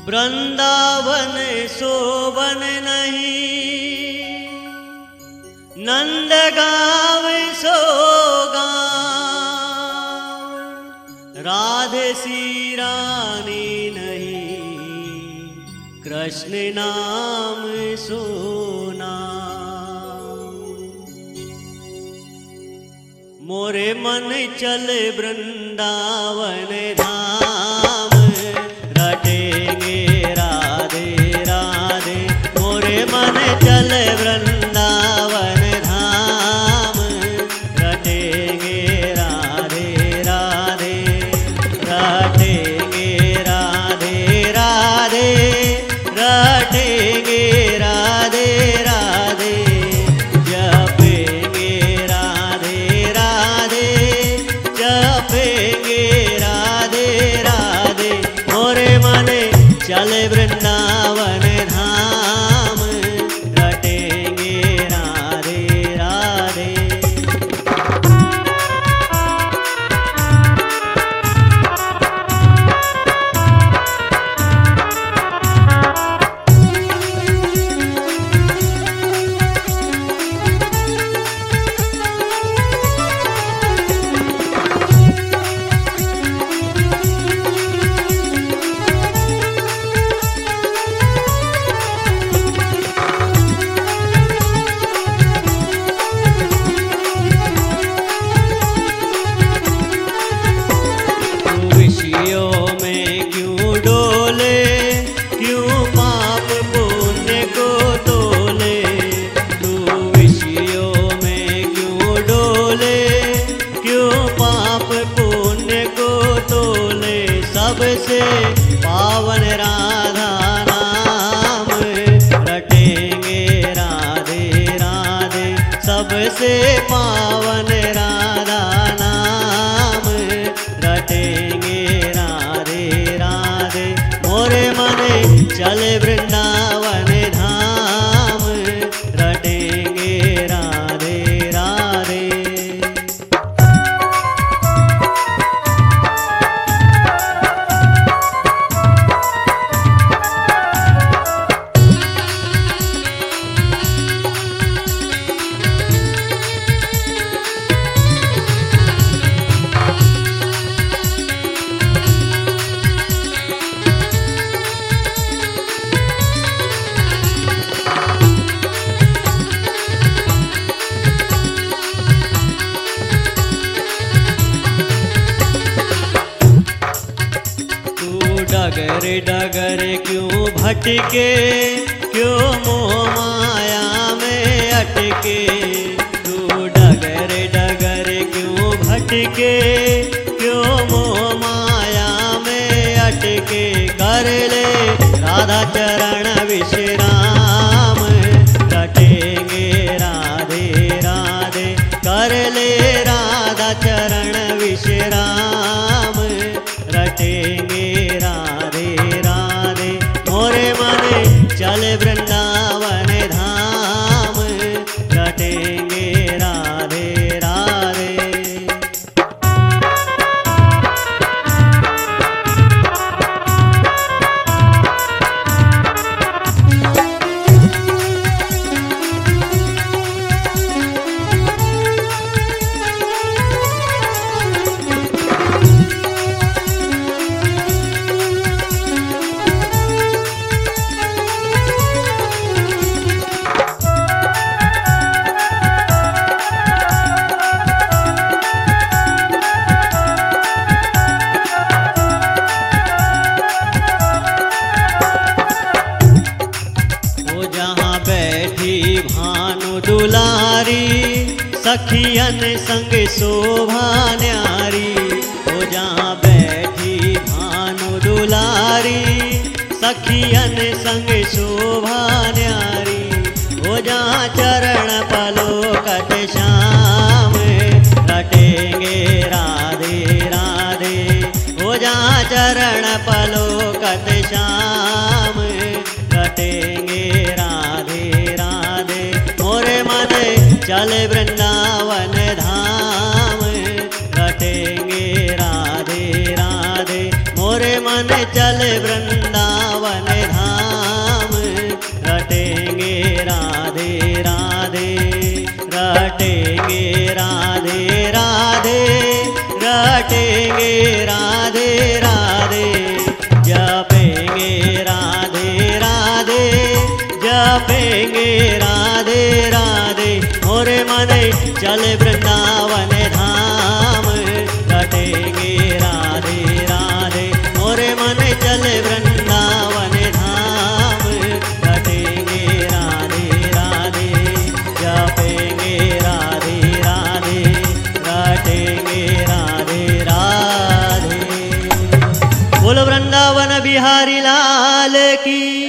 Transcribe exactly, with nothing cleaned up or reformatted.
वृंदावन शोभन नहीं, नंद गाँव सो गाँव। राधे सी रानी नहीं, कृष्ण नाम सोना। मोरे मन चले वृंदावन धाम, रटेंगे राधे राधे। मोरे मन चले वृंदावन धाम, रटेंगे राधे राधे। रटेंगे राधे राधे, रटेंगे राधे राधे। जपेंगे राधे राधे, जपेंगे राधे राधे। मोरे मने चले वृंदावन धाम, रटेंगे राधे राधे। सबसे पावन राधा नाम, रटेंगे राधे राधे। सबसे पावन राधा नाम, रटेंगे राधे राधे। मोरे मने चले वृंदावन धाम, रटेंगे राधे राधे। डगर डगर क्यों भटके, क्यों मोह माया में अटके। तू डगर डगर क्यों भटके, क्यों मोह माया में अटके। कर ले राधा चरण विश्राम, रटेंगे राधे राधे। कर ले राधा चरण विश्राम, रटेंगे राधे राधे। मोरे मने चले वृंदावन धाम, रटेंगे राधे राधे। भानु दुलारी, सखियन संग शोभा न्यारी। हो जहाँ बैठी भानु दुलारी, सखियन संग शोभा न्यारी। हो जहाँ चरण पलोकत श्याम, रटेंगे राधे राधे। हो जहाँ चरण पलोकत श्याम, रटेंगे राधे राधे। मोरे मने चले वृंदावन धाम, रटेंगे राधे राधे। मोरे मन चले वृंदावन रटेंगे राधे राधे, रटेंगे राधे राधे, जपेंगे राधे राधे, जपेंगे राधे राधे। मोरे मने चले वृंदावन धाम, रटेंगे राधे राधे, मोरे मने चले वृंदावन धाम, रटेंगे राधे राधे, जपेंगे राधे राधे, रटेंगे राधे राधे। बोल वृंदावन बिहारी लाल की।